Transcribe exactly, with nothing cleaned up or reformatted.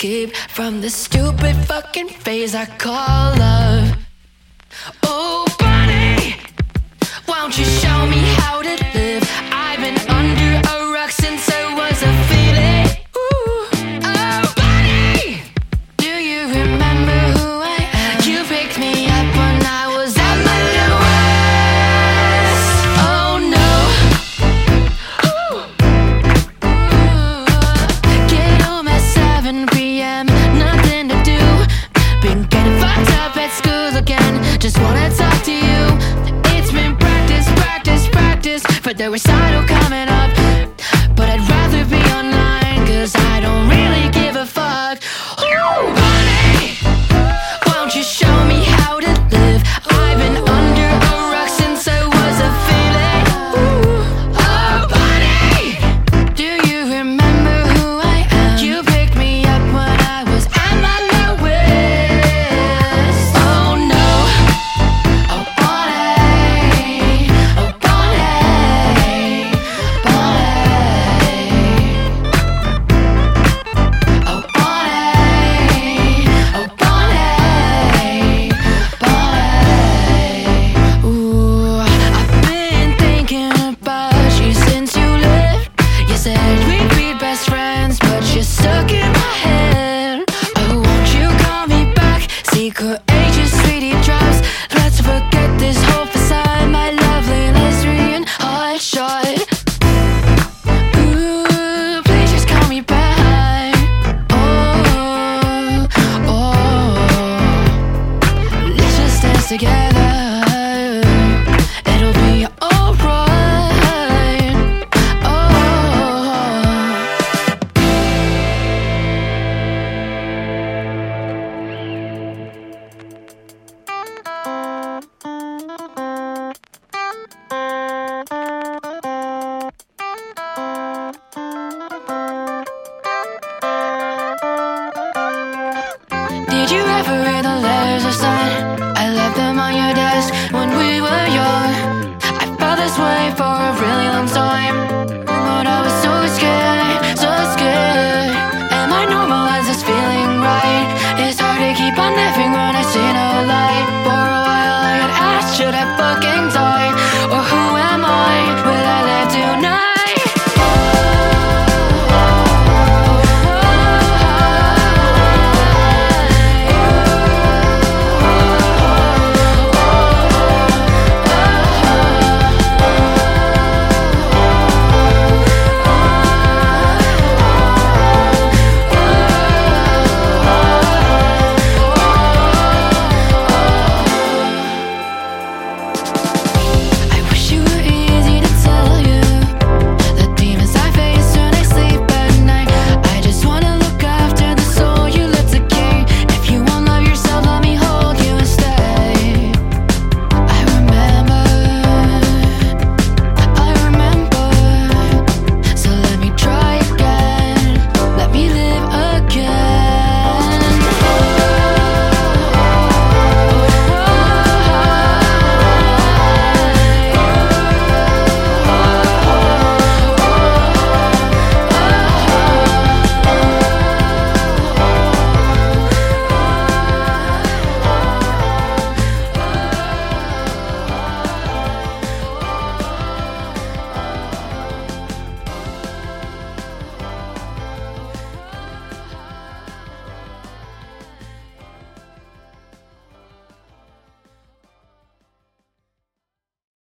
escape from the stupid fucking phase I call love. Oh, Bunny, won't you show me how to live? I've been under a rock since I was a feeling. Ooh, oh, Bunny, do you remember who I am? You picked me up when I was at my lowest. Oh no. Ooh. Ooh. Get home at seven p m, nothing to do. Been getting fucked up at school again. Just wanna talk to you. It's been practice, practice, practice for the recital coming up. But I'd rather be online, cause I don't really give a fuck. Ooh, Bunny, won't you show me how to live? I've been under a rock since I was a feeling. Ooh, oh, Bunny, do you remember who I am? You picked me up when I was at my lowest. Oh no. Oh, Bunny, oh, Bunny, Bunny. Oh, Bunny, oh, Bunny, Bunny. Ooh, I've been thinking about you since you left. You said we'd be best friends, but you're stuck in my head. Oh, won't you call me back? Secret ages, sweetie drops. Let's forget this whole facade. My lovely lesbian hot shot. Ooh, please just call me back. Oh, oh, let's just dance together. It'll be alright. Oh. Did you ever read the letters I sent? I left them on your desk when we were young. I felt this way for